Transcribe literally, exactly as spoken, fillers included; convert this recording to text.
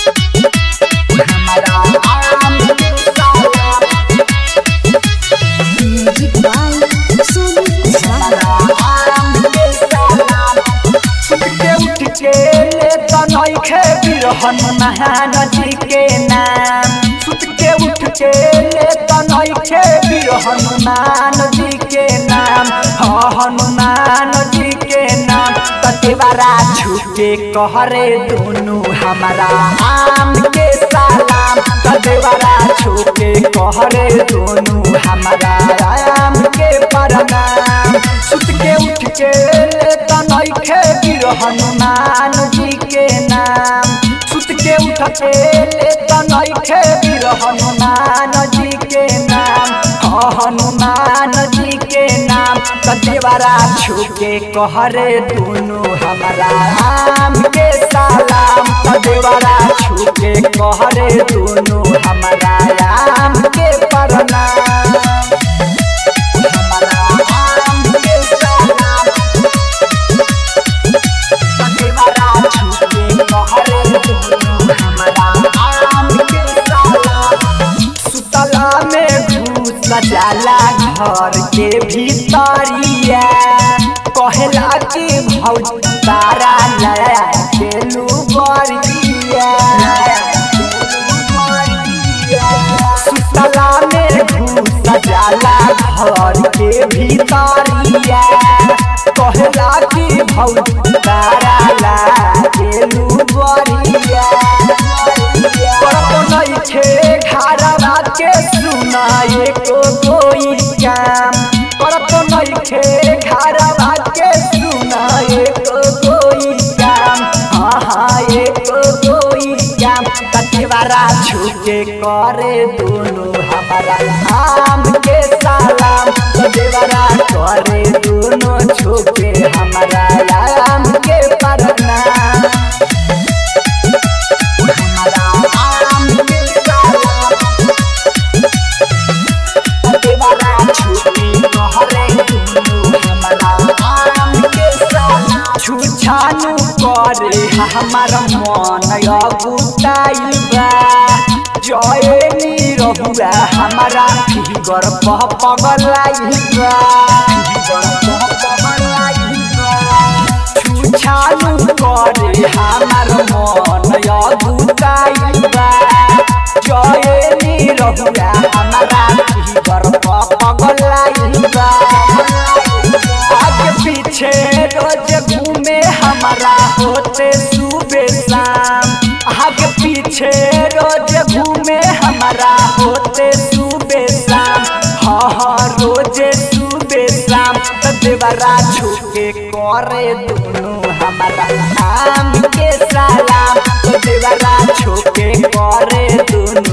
हनुमान जी के नाम सुत के उठ के ले तनखे वीर हनुमान जी के नाम हाँ हनुमान जी के नाम ततेवारा छुके कहरे दोनों हमारा आम के सलाम ततेवारा छुके कहरे दोनों हमारा आम के प्रणाम सुत के उठ के ले तनखे वीर हनुमान जी के नाम के उठते ले तनखे वीर हनुमान जी के नाम हाँ हनुमान जी के नाम ततेवारा छुके कहरे दोनों हमारा आम के सलाम ततेवारा छुके कहरे दोनों हमारा आम के प्रणाम हमारा आम के सलाम ततेवारा छुके कहरे दोनों सुतला में घूस जाला घर के भीतरिया कहला कि भौज तारा नया केलू बरिया सुतला में घूस जाला घर के भीतरिया कहला कि भौज तारा नया केलू बरिया घरवा के सुनाए को कोई काम परत नइखे घरवा के सुनाए को कोई काम हाँ हाँ एको कोई काम ततेवारा छुके करे दोनों हमारा आम के सलाम ततेवारा करे दोनों छुके हमारा आम के प्रणाम छानु करे हमार मन अगुटाइल बा जयनी रहुआ हमारा फिगर पह पगलाइल बा छानु करे हमार मन अगुटाइल बा जयनी रहुआ हमारा फिगर पह पगलाइल बा आगे पीछे रोज घूमे हमारा होते सुबह शाम आगे पीछे रोज घूमे हमारा होते सुबह शाम हाँ हाँ रोजे सुबह शाम ततेवारा छुके करे दोनों हमारा आम के सलाम ततेवारा छुके करे दोनों